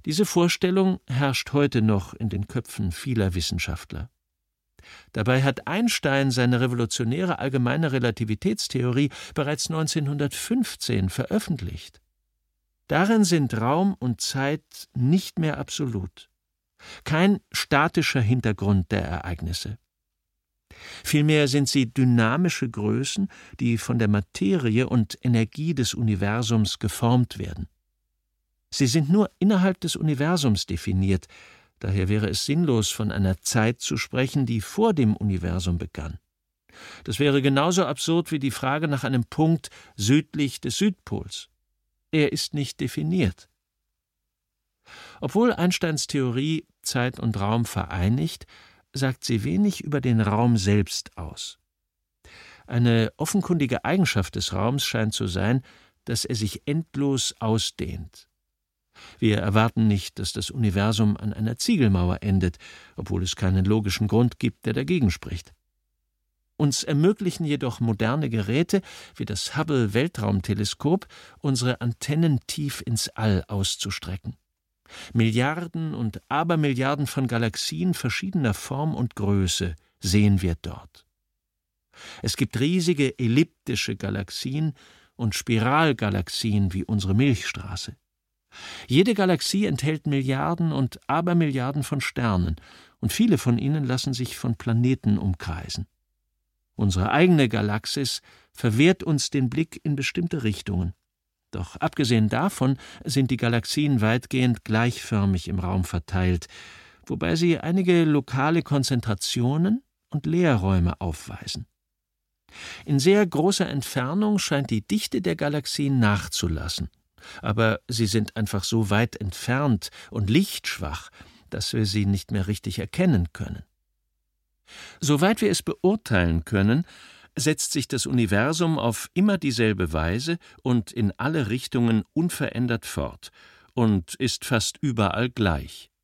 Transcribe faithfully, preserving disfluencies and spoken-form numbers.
Diese Vorstellung herrscht heute noch in den Köpfen vieler Wissenschaftler. Dabei hat Einstein seine revolutionäre allgemeine Relativitätstheorie bereits neunzehnhundertfünfzehn veröffentlicht. Darin sind Raum und Zeit nicht mehr absolut, kein statischer Hintergrund der Ereignisse. Vielmehr sind sie dynamische Größen, die von der Materie und Energie des Universums geformt werden. Sie sind nur innerhalb des Universums definiert, daher wäre es sinnlos, von einer Zeit zu sprechen, die vor dem Universum begann. Das wäre genauso absurd wie die Frage nach einem Punkt südlich des Südpols. Er ist nicht definiert. Obwohl Einsteins Theorie Zeit und Raum vereinigt, sagt sie wenig über den Raum selbst aus. Eine offenkundige Eigenschaft des Raums scheint zu sein, dass er sich endlos ausdehnt. Wir erwarten nicht, dass das Universum an einer Ziegelmauer endet, obwohl es keinen logischen Grund gibt, der dagegen spricht. Uns ermöglichen jedoch moderne Geräte wie das Hubble-Weltraumteleskop, unsere Antennen tief ins All auszustrecken. Milliarden und Abermilliarden von Galaxien verschiedener Form und Größe sehen wir dort. Es gibt riesige elliptische Galaxien und Spiralgalaxien wie unsere Milchstraße. Jede Galaxie enthält Milliarden und Abermilliarden von Sternen, und viele von ihnen lassen sich von Planeten umkreisen. Unsere eigene Galaxis verwehrt uns den Blick in bestimmte Richtungen. Doch abgesehen davon sind die Galaxien weitgehend gleichförmig im Raum verteilt, wobei sie einige lokale Konzentrationen und Leerräume aufweisen. In sehr großer Entfernung scheint die Dichte der Galaxien nachzulassen, aber sie sind einfach so weit entfernt und lichtschwach, dass wir sie nicht mehr richtig erkennen können. Soweit wir es beurteilen können, setzt sich das Universum auf immer dieselbe Weise und in alle Richtungen unverändert fort und ist fast überall gleich.